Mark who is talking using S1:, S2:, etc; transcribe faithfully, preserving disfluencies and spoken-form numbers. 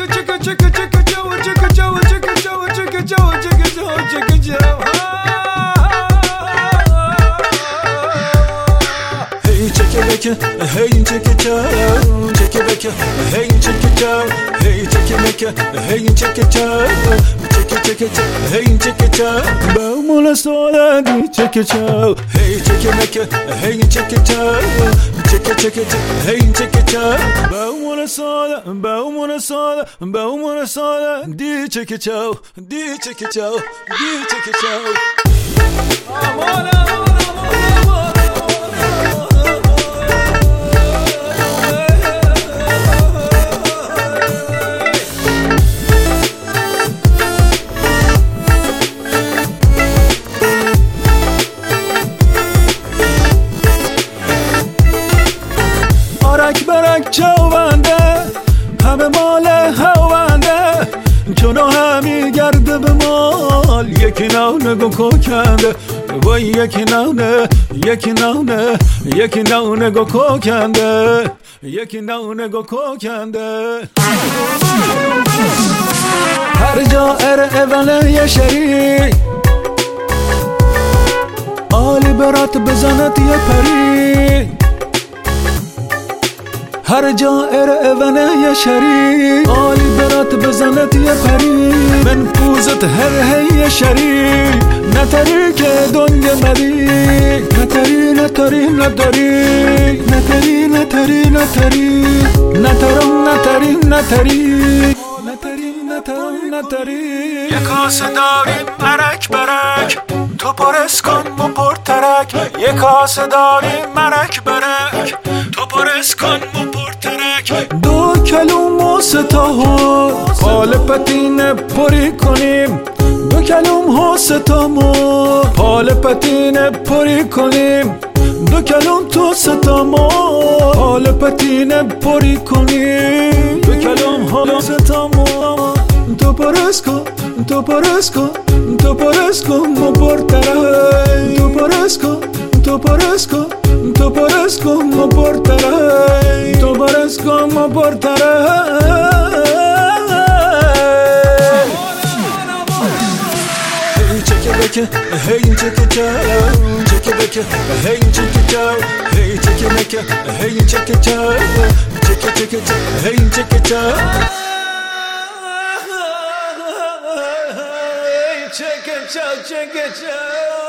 S1: chicka chicka chicka chow chicka chow chicka chow chicka chow chicka chow chicka chow. Hey chicka chicka, hey chicka chow, chicka chicka, hey chicka chow, hey chicka chicka, hey chicka chow, chicka chicka, hey chicka chow. Baumula soda di chicka chow, hey chicka chicka, hey chicka chow, chicka chicka, hey chicka chow. Baumula soda, baumula soda, baumula soda di chicka chow, di chicka chow, di chicka chow. Amona, amona, amona. برک برک چاونده همه مال هونده چونو همی گرده به مال یکی نو نگو کوکنده وای یکی نو نه یکی نو نه یکی نو نگو کوکنده یکی نو نگو کوکنده هر جا ار اوله یه شری آلی برات بزنت یه پری هر جا ار اونه یه شری آلی برات بزنت یه پری من پوزت هر هی شری نتری که دنگ مدی نتری نتری نداری نتری نتری نتری نترم نتری نتری نتری نترم نتری یه کاسه داریم مرک برک تو پرس کن و پرترک یه کاسه داریم مرک برک تو پرس کن و پرترک دو کلوم و ستا پال پتین پری کنیم دو کلوم ها ستامو پال پتین پری کنیم دو کلوم تو ستامو پال پتین پری کنیم دو کلوم ها ستامو تو پرس کن تو پرس کن تو پرس کن و پرترک تو پرس کن تو پرس کن تو پرس کن و پرترک تو پرس کن و پرترک Hey chicka chow, chicka chicka, hey chicka chow, hey chicka chicka, hey chicka chow, chicka chicka, hey chicka chow. Hey chicka chow, chicka chow.